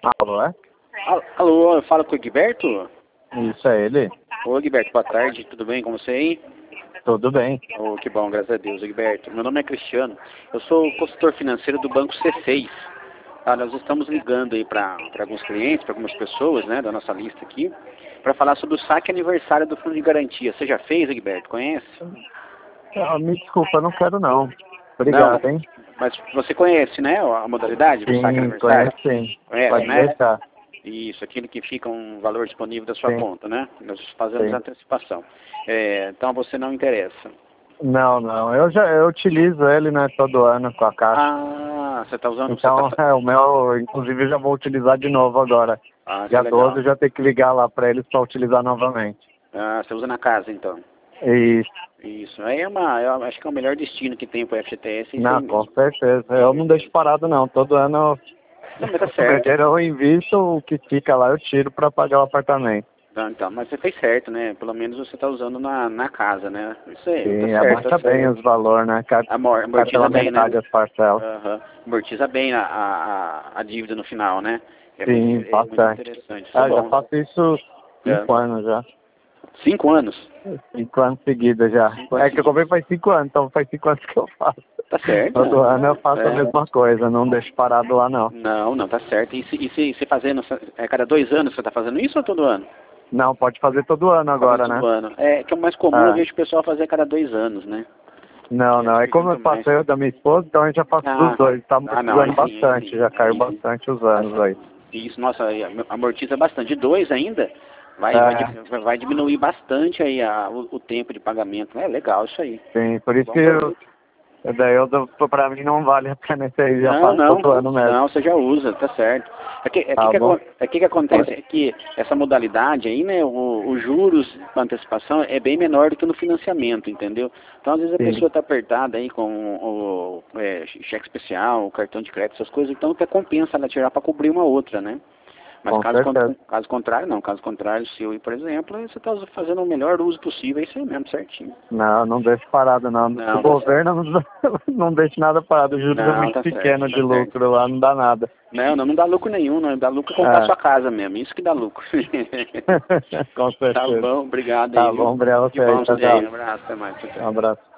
Alô, é? Alô, eu falo com o Egberto? Isso é ele? Ô, Egberto, boa tarde, tudo bem com você aí? Tudo bem. Oh, que bom, graças a Deus, Egberto. Meu nome é Cristiano, eu sou consultor financeiro do Banco C6. Nós estamos ligando aí para alguns clientes, para algumas pessoas, né, da nossa lista aqui, para falar sobre o saque aniversário do Fundo de Garantia. Você já fez, Egberto? Conhece? Me desculpa, eu não quero não. Não, Obrigado, hein? mas você conhece, né, a modalidade do saque Sim, aniversário? conheço sim. Conhece, Pode né? deixar. Isso, aquele que fica um valor disponível da sua Sim, conta, né? Nós fazemos sim. antecipação. Então você não interessa. Não. Eu utilizo ele, né, todo ano com a caixa. Ah, você está usando... Então, o meu, inclusive, eu já vou utilizar de novo agora. Ah, que Dia 12 legal. eu já tenho que ligar lá para eles para utilizar novamente. Ah, você usa na casa, então. Isso. Isso. Aí eu acho que é o melhor destino que tem para o FGTS, é isso aí Não, com mesmo. certeza. Eu não deixo parado não. Todo ano Não, mas tá o meu certo. dinheiro eu invisto, o que fica lá eu tiro para pagar o apartamento. Então, mas você fez certo, né? Pelo menos você está usando na casa, né? Isso aí, tá Sim, certo, abaixa tá bem certo. os valores, né? Cai Amortiza pela bem, né? metade as parcelas. Aham. Amortiza bem a dívida no final, né? Sim, É muito bastante. interessante. Isso é Já bom. faço isso É. 5 anos já. 5 anos? 5 anos seguidos já. 5 anos É que eu comprei faz 5 anos, então faz 5 anos que eu faço. Tá certo. Todo ano eu faço a É. mesma coisa, não deixo parado lá não. Não, tá certo. E se fazendo, cada 2 anos você tá fazendo isso ou todo ano? Não, pode fazer todo ano Fazendo agora, todo né? ano. É que é o mais comum, eu É. vejo o pessoal fazer a cada 2 anos, né? Que Não. acho É que como junta eu mais. faço eu da minha esposa, então a gente já faço dos dois. Tá Não, amortizando aí bastante, sim, já caiu aí sim. bastante os anos aí. Isso, nossa, aí amortiza bastante. De 2 ainda, vai, vai, É, di- vai diminuir bastante aí o tempo de pagamento. É legal isso aí. sim, por isso Bom que produto. pra mim não vale a pena esse aí, já Não, faço todo ano mesmo. não, você já usa, tá certo. Tá bom? Que acontece é que essa modalidade aí, né, os juros com antecipação é bem menor do que no financiamento, entendeu? Então, às vezes a Sim, pessoa está apertada aí com o cheque especial, o cartão de crédito, essas coisas, então até compensa ela tirar para cobrir uma outra, né? Mas com certeza. caso contrário, não. Caso contrário, o seu, por exemplo, você está fazendo o melhor uso possível, é isso aí mesmo, certinho. Não deixo parado não. O Não, tá certo. governo não deixa nada parado, o juros é Não, muito tá pequeno certo, de tá certo. lucro lá, não dá nada. Não dá lucro nenhum, não dá lucro comprar É. sua casa mesmo, isso que dá lucro. Com Tá certeza. bom, obrigado aí, Tá viu? bom, obrigado a Que você aí, bom tchau, você aí, tchau. um abraço, até mais, tchau, Um tchau. abraço.